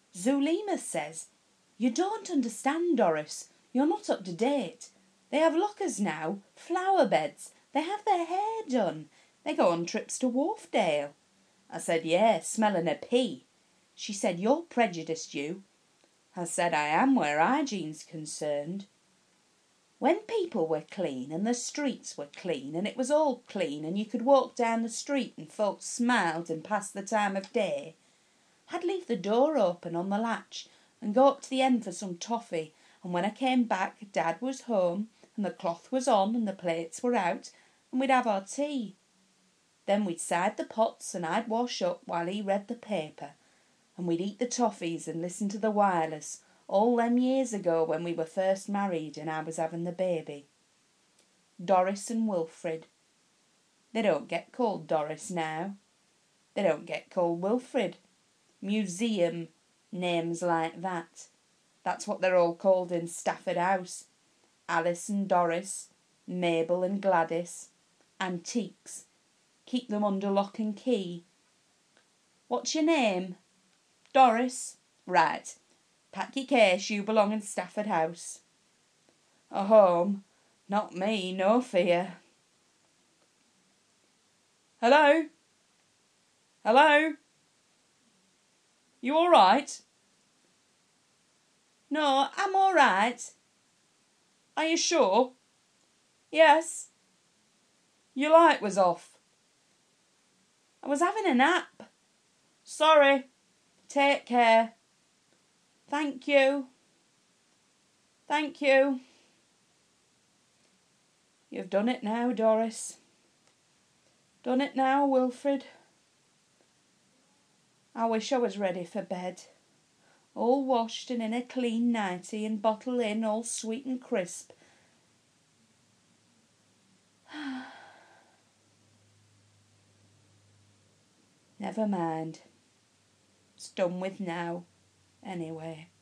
Zulema says, "You don't understand, Doris. You're not up to date. They have lockers now, flower beds. They have their hair done. They go on trips to Wharfdale." I said, "Yeah, smelling a pea." She said, "You're prejudiced, you." I said, "I am where hygiene's concerned." When people were clean and the streets were clean and it was all clean and you could walk down the street and folks smiled and passed the time of day, I'd leave the door open on the latch and go up to the end for some toffee, and when I came back Dad was home and the cloth was on and the plates were out and we'd have our tea. Then we'd side the pots and I'd wash up while he read the paper, and we'd eat the toffees and listen to the wireless, all them years ago when we were first married and I was having the baby. Doris and Wilfrid. They don't get called Doris now. They don't get called Wilfrid. Museum names like that. That's what they're all called in Stafford House. Alice and Doris, Mabel and Gladys. Antiques. Keep them under lock and key. What's your name? Doris. Right. Pack your case, you belong in Stafford House. A home? Not me, no fear. Hello? Hello? You all right? No, I'm all right. Are you sure? Yes. Your light was off. I was having a nap. Sorry. Take care. Thank you. Thank you. You've done it now, Doris. Done it now, Wilfrid. I wish I was ready for bed. All washed and in a clean nightie and bottle in all sweet and crisp. Never mind. It's done with now, anyway.